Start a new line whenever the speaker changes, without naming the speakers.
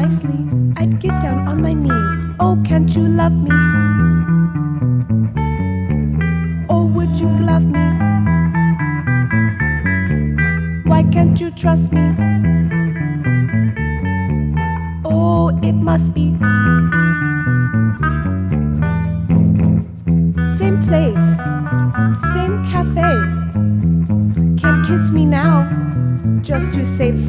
nicely, I'd get down on my knees. Oh, can't you love me? Oh, would you love me? Why can't you trust me? Oh, it must be same place, same cafe. Can't kiss me now, just to save